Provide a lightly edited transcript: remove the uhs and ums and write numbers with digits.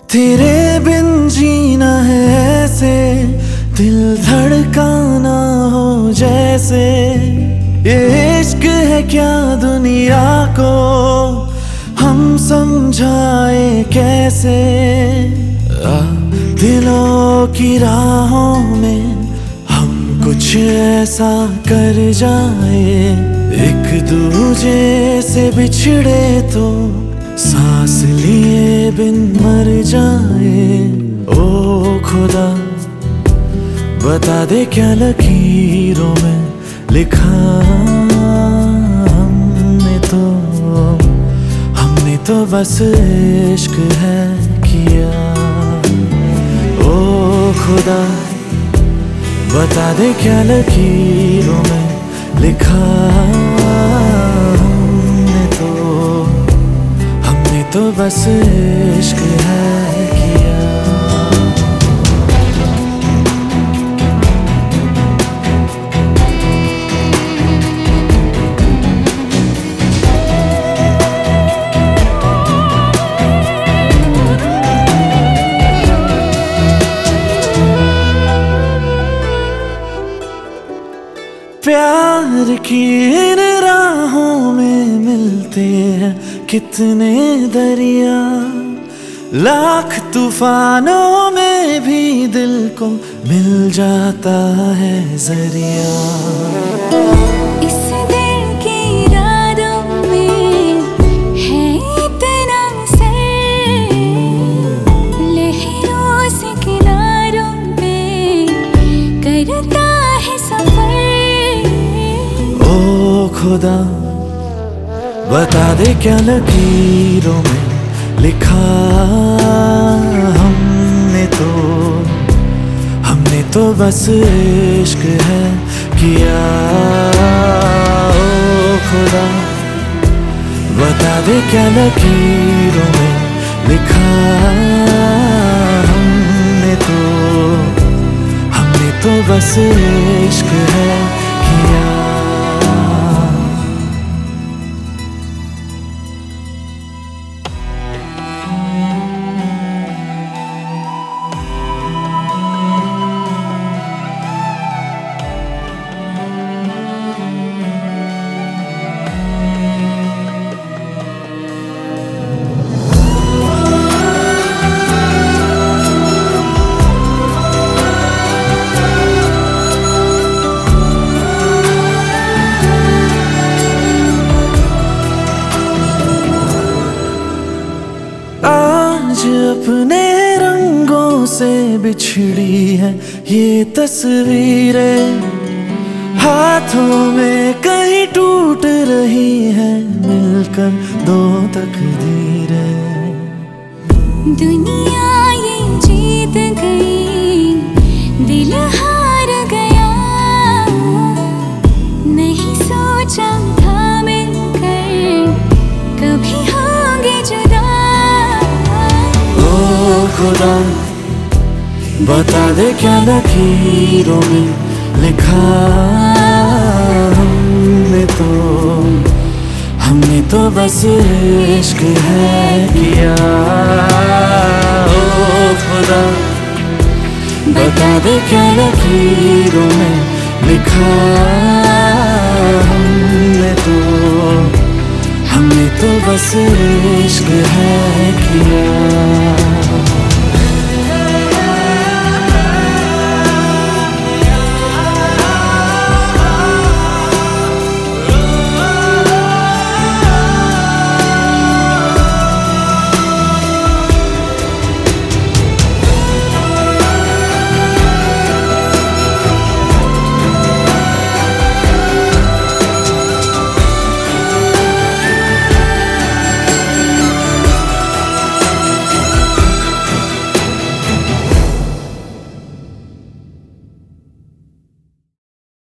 तेरे बिन जीना है ऐसे, दिल धड़काना हो जैसे। ये इश्क है क्या दुनिया को हम समझाए कैसे। दिलों की राहों में हम कुछ ऐसा कर जाए, एक दूजे से बिछड़े तो सांस लिए बिन मर जाए। ओ खुदा बता दे क्या लकीरों में लिखा हमने तो बस इश्क है किया। ओ खुदा बता दे क्या लकीरों में लिखा हमने तो बस इश्क है किया। प्यार की इन राहों में मिलते हैं कितने दरिया, लाख तूफानों में भी दिल को मिल जाता है जरिया। इस दिल की रातों में है इतना सर, लहरों से किनारों पे करता है सफर। ओ खुदा बता दे क्या लकीरों में लिखा हमने तो बस इश्क है किया। ओ खुदा बता दे क्या लकीरों में लिखा हमने तो बस इश्क है किया। आज अपने रंगों से बिछड़ी है ये तस्वीरें, हाथों में कहीं टूट रही है मिलकर दो तकदीरें। दुनिया ये जीत गई, दिल हार गया, नहीं सोचा था मिलकर कभी होंगे जुदा। ओ खुदा बता दे क्या लकीरों में लिखा हमने तो बस इश्क है किया। ओ खुदा बता दे क्या लकीरों में लिखा हमने तो बस इश्क है किया।